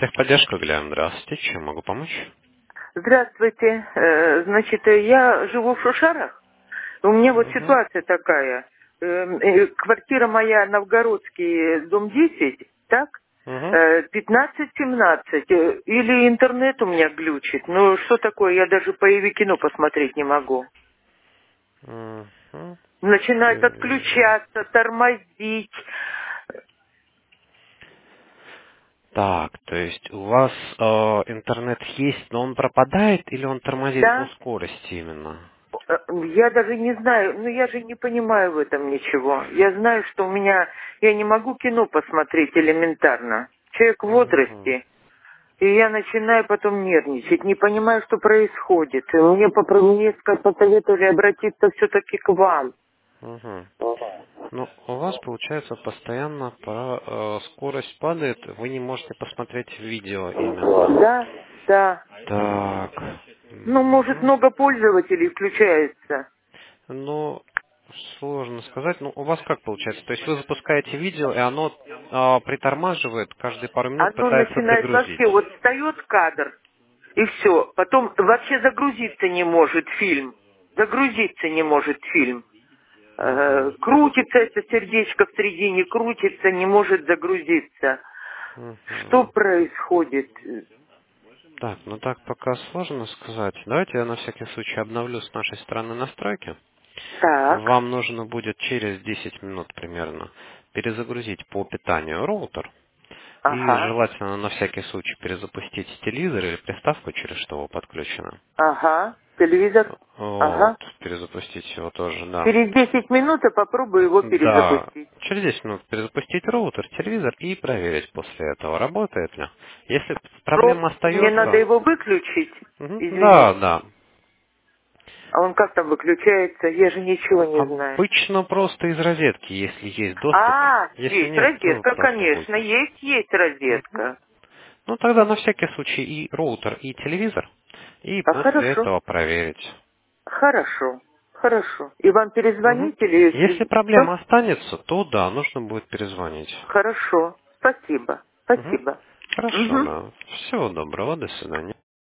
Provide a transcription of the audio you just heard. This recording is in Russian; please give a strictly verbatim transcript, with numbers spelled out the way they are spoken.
Техподдержка, Глян, здравствуйте. Чем могу помочь? Здравствуйте. Э, Значит, э, я живу в Шушарах. У меня вот Угу. ситуация такая. Эм, э, Квартира моя Новгородский, дом десять, так? Угу. Э, пятнадцать семнадцать. Э, Или интернет у меня глючит. Ну, что такое? Я даже по Иви кино посмотреть не могу. Угу. Начинает Вижу. отключаться, тормозить. Так, то есть у вас э, интернет есть, но он пропадает или он тормозит по Да? скорости именно? Э, Я даже не знаю, ну я же не понимаю в этом ничего. Я знаю, что у меня, я не могу кино посмотреть элементарно. Человек в Угу. возрасте, и я начинаю потом нервничать, не понимаю, что происходит. И мне, попро- мне ска- посоветовали обратиться все-таки к вам. Угу. Ну, у вас, получается, постоянно по, э, скорость падает, вы не можете посмотреть видео именно. Да, да. Так. Ну, может, Мгм. много пользователей включается. Ну, сложно сказать. Ну, у вас как получается? То есть вы запускаете видео, и оно а, притормаживает, каждые пару минут Оно пытается начинает загрузить. вообще, вот встает кадр, и все. Потом вообще загрузиться не может фильм. Загрузиться не может фильм. Э, Мгм. крутится это сердечко в середине, крутится, не может загрузиться. Что Мгм. происходит? Так, ну так пока сложно сказать. Давайте я на всякий случай обновлю с нашей стороны настройки. Так, Вам нужно будет через десять минут примерно перезагрузить по питанию роутер. И ага, желательно на всякий случай перезапустить телевизор или приставку, через что вы подключены. ага, телевизор, Вот, ага. перезапустить его тоже, да. Через десять минут я попробую его Да, перезапустить. через десять минут перезапустить роутер, телевизор и проверить после этого, работает ли. Если Про- проблема Мне надо остается, его выключить, мгм, да, извините. да. А он как там выключается? Я же ничего не знаю. Обычно просто из розетки, если есть доступ. А, Если есть нет, то розетка, как-нибудь. конечно, есть, есть Мгм. розетка. Ну тогда на всякий случай и роутер, и телевизор. И А после хорошо. этого проверить. Хорошо, хорошо. И вам Мгм. перезвонить или Если что? проблема останется, то да, нужно будет перезвонить. Хорошо. Спасибо. Мгм. Спасибо. Хорошо, Угу. да. Всего доброго, до свидания.